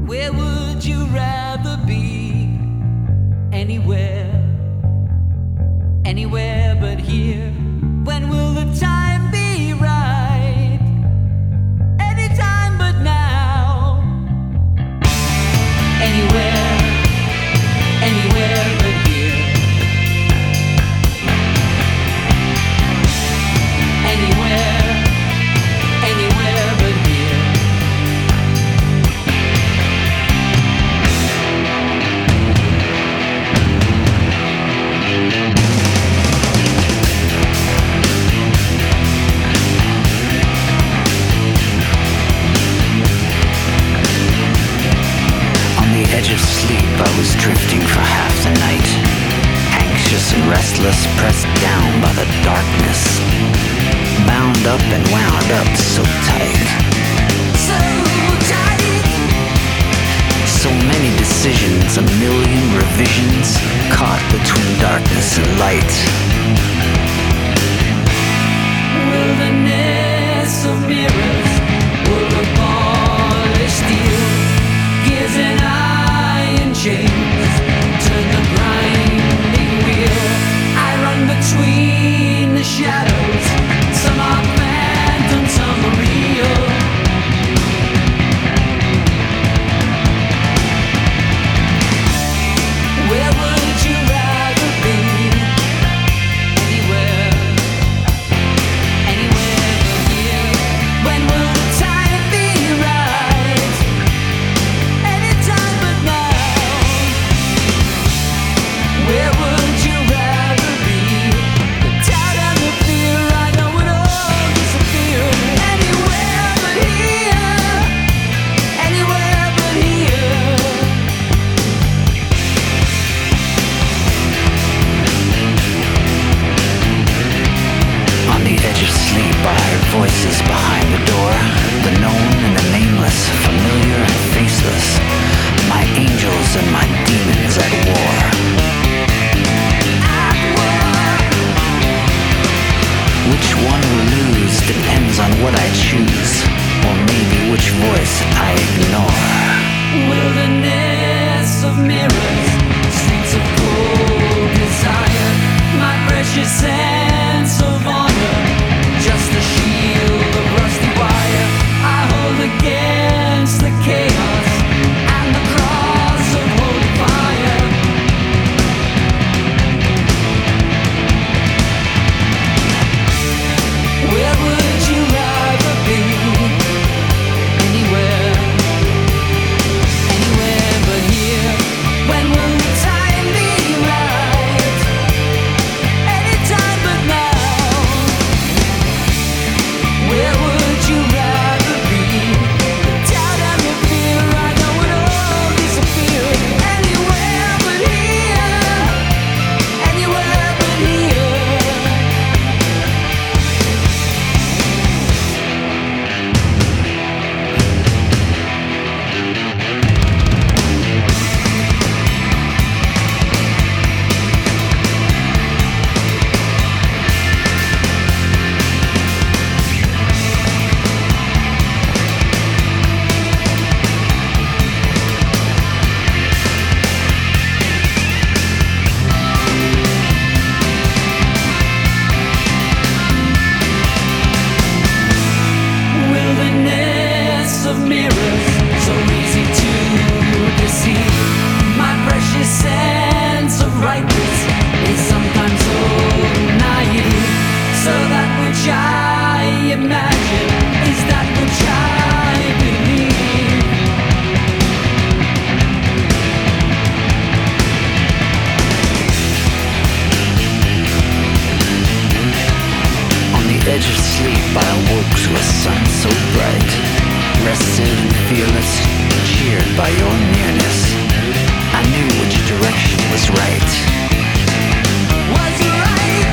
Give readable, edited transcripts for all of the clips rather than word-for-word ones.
Where would you rather be? Anywhere, anywhere but here. When will the time be right? Anytime but now. Anywhere, anywhere but here. Anywhere, anywhere but here. Edge of sleep, I was drifting for half the night, anxious and restless, pressed down by the darkness, bound up and wound up so tight. So tight. So many decisions, a million revisions, caught between darkness and light. Wilderness of mirrors, wood of polished steel, gears and iron chains, turn the grinding wheel. I run between the shadows, some are phantom, some are real. Where would you rather be? Anywhere, anywhere but here. When will the time be right? Anytime but now. Where would you rather be? The doubt and the fear, I know it all disappear. Anywhere but here. Anywhere but here. On the edge of sleep, I heard voices behind the door, the known and the nameless, familiar and faceless, my angels and my demons at war. Which one will lose depends on what I choose, or maybe which voice I ignore. Wilderness of mirrors, streets of cold desire, my precious sense of honor, just a shield of rusty wire I hold against the chaos and the cross of holy fire. Where would you rather be? Anywhere, anywhere but here. When will the time be right? Anytime but now. Where would you rather be? The doubt and the fear, I know it all disappear. Anywhere but here. Anywhere but here. Wilderness of mirrors, so easy to deceive. My precious sense of rightness is sometimes so naive. So that which I imagine is that which I believe. On the edge of sleep, I awoke to a sun so bright, rested and fearless, cheered by your nearness. I knew which direction was right. Was right.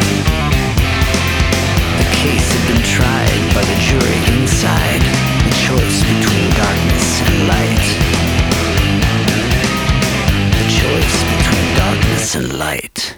The case had been tried by the jury inside, the choice between darkness and light. The choice between darkness and light.